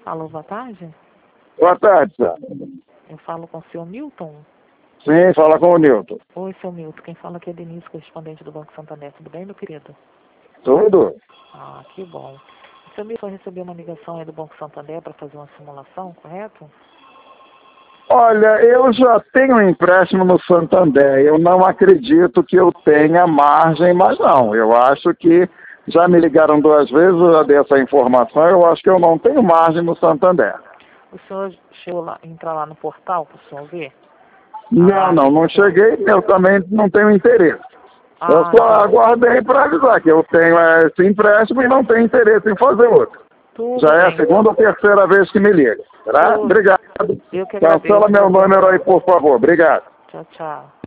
Alô, boa tarde. Boa tarde, senhor. Eu falo com o senhor Milton. Sim, fala com o Nilton. Oi, senhor Milton. Quem fala aqui é Denise, correspondente do Banco Santander. Tudo bem, meu querido? Tudo? Ah, que bom. O senhor Milton recebeu uma ligação aí do Banco Santander para fazer uma simulação, correto? Olha, eu já tenho um empréstimo no Santander. Eu não acredito que eu tenha margem, mas não. Eu acho que já me ligaram 2 vezes, eu já dei essa informação. Eu acho que eu não tenho margem no Santander. O senhor chegou lá, entrar lá no portal para o senhor ver? Não cheguei. Eu também não tenho interesse. Eu só aguardei para avisar que eu tenho esse empréstimo e não tenho interesse em fazer outro. Tudo Já é a bem. segunda ou terceira vez que me liga. Tá? Tudo. Obrigado. Eu que agradeço. Cancela meu número aí, por favor. Obrigado. Tchau, tchau.